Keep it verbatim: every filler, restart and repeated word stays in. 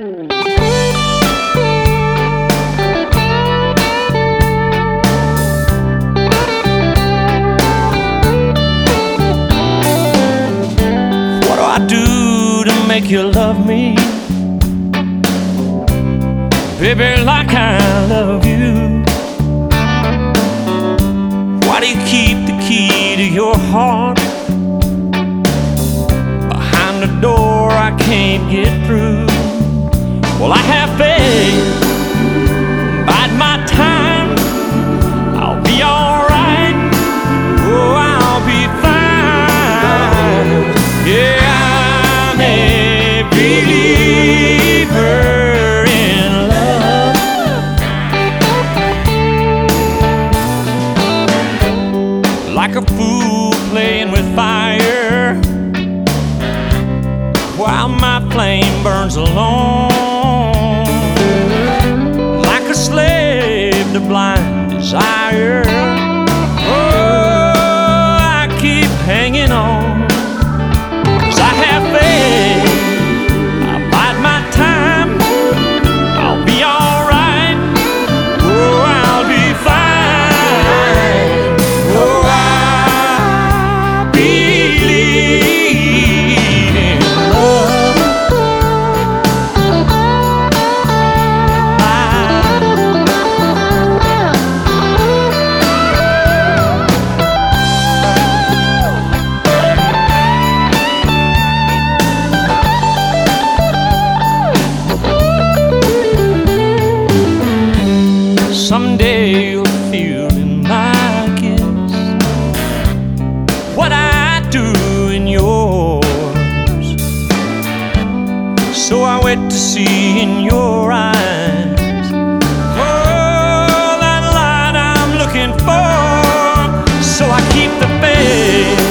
What do I do to make you love me, baby, like I love you? Why do you keep the key to your heart behind the door I can't get through? Well, I have faith, bide my time, I'll be alright, oh, I'll be fine. Yeah, I'm a believer in love. Like a fool playing with fire while my flame burns alone. Like a slave to blind desire, oh, I keep hanging on. 'Cause I have faith, I bide my time, I'll be alright, oh, I'll be fine. Oh, I believe in love. Someday you'll feel in my kiss what I do in yours. So I wait to see in your eyes, oh, that light I'm looking for. So I keep the faith,